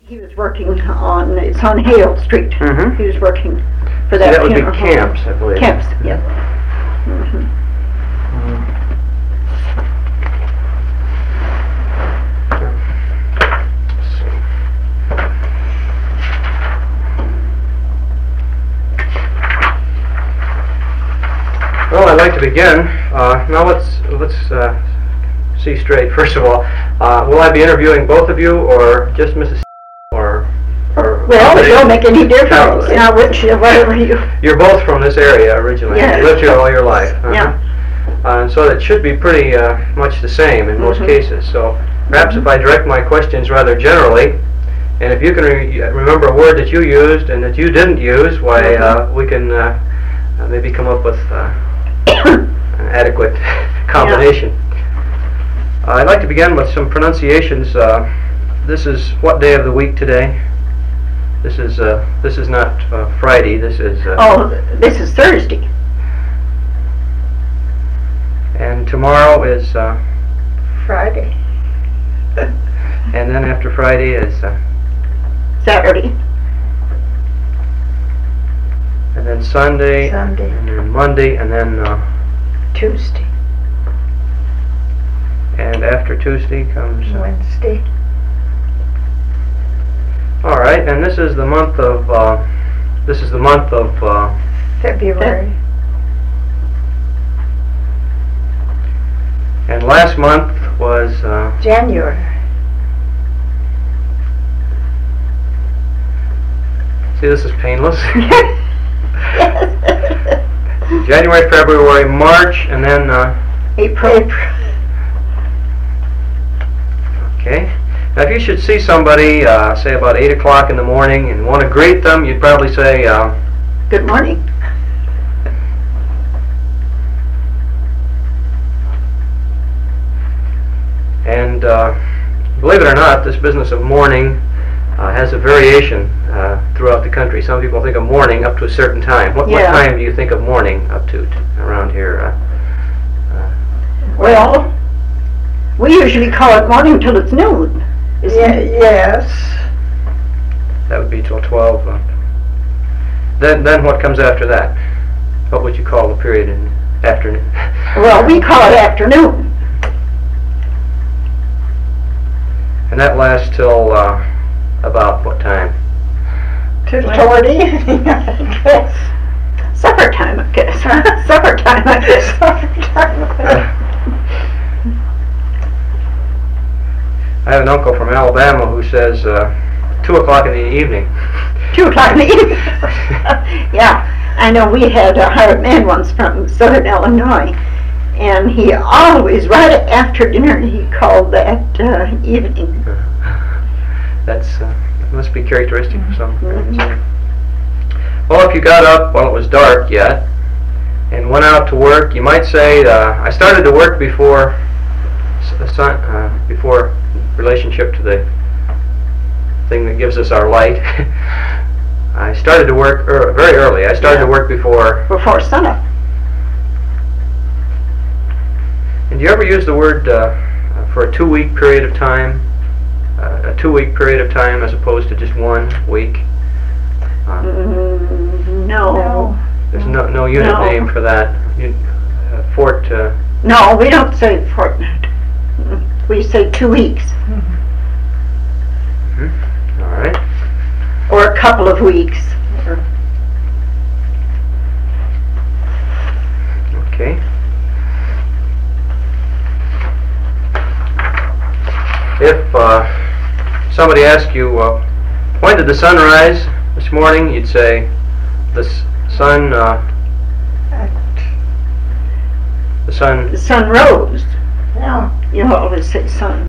He was working on, it's on Hale Street. Mhm. He was working for See, that that would be funeral home. Camps, I believe. Camps, yes. Let's see. Well, I'd like to begin. Now let's see straight. First of all, will I be interviewing both of you, or just Mrs. or Well, it don't make any difference. No. Now, whatever you... You're both from this area originally. Yes. You lived here all your life. Yeah. And so it should be pretty much the same in most cases. So perhaps if I direct my questions rather generally, and if you can remember a word that you used and that you didn't use, why we can maybe come up with an adequate combination. I'd like to begin with some pronunciations. This is what day of the week today? This is not Friday. This is this is Thursday. and tomorrow is Friday. and then after Friday is Saturday. and then Sunday, Sunday. and then Monday, and then Tuesday. and after Tuesday comes Wednesday. all right, and this is the month of February. and last month was January. Mm-hmm. see, this is painless. January, February, March, and then April. okay. Now, if you should see somebody, say about 8 o'clock in the morning, and want to greet them, you'd probably say, Good morning. and believe it or not, this business of mourning has a variation throughout the country. Some people think of mourning up to a certain time. What time do you think of mourning up to around here? Well, we usually call it morning till it's noon. Yes. That would be till 12. Then what comes after that? What would you call the period in afternoon? Well, we call it afternoon. And that lasts till about what time? 2:40. Supper time, I guess. Supper time, I guess. Supper time. I have an uncle from Alabama who says 2 o'clock in the evening. 2 o'clock in the evening. Yeah, I know we had a hired man once from Southern Illinois, and he always, right after dinner, he called that evening. That must be characteristic of some. Well, if you got up while it was dark yet and went out to work, you might say, I started to work before the sun, before relationship to the thing that gives us our light. I started to work very early. I started to work before sunup. And do you ever use the word for a 2-week period of time? A 2-week period of time as opposed to just 1 week? No. There's no unit name for that. No, we don't say fortnight. We say 2 weeks. All right. Or a couple of weeks. Okay. If somebody asked you, when did the sun rise this morning, you'd say, the sun The sun rose. Yeah. You always say sun.